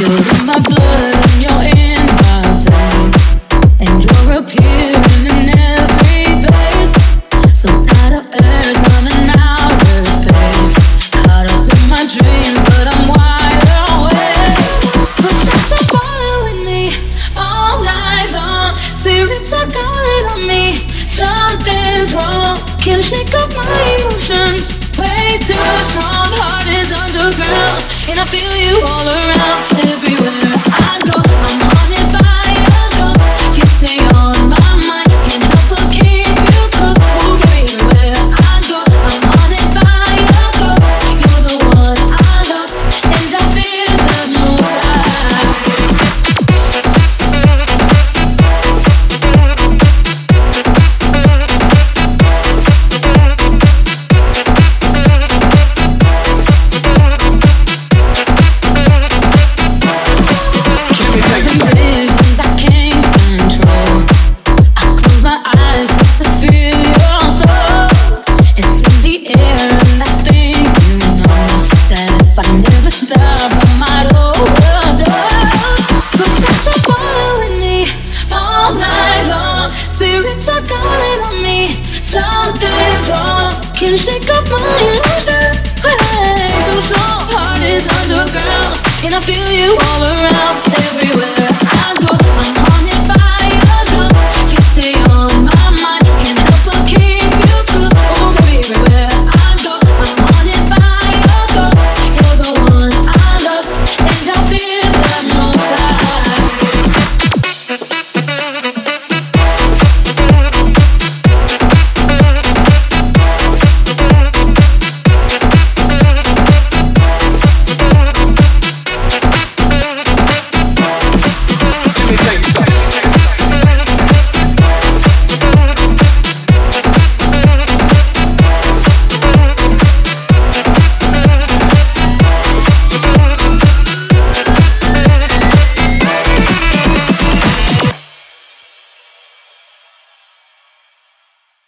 You're in my blood and you're in my veins, and you're appearing in every face. Some out of earth, not an outer space. Caught up in my dreams, but I'm wide awake. Footsteps are following me all night long. Spirits are calling on me. Something's wrong. Can't shake up my emotions. Way too strong. Heart is underground, and I feel you all around. Everywhere I go, I'm haunted by your ghost. You stay on my mind, can't help but keep you close. Oh baby, where I go, I'm haunted by your ghost. You're the one I love, and I feel the moonlight. Visions I can't control. I close my eyes just to feel your soul. It's in the air, and I think you know that if I never stop, I might overdose. Footsteps are following me all night long. Spirits are calling on me. Something's wrong. Can't shake up my emotions. Way too strong. Heart is underground, and I feel you all around. Everywhere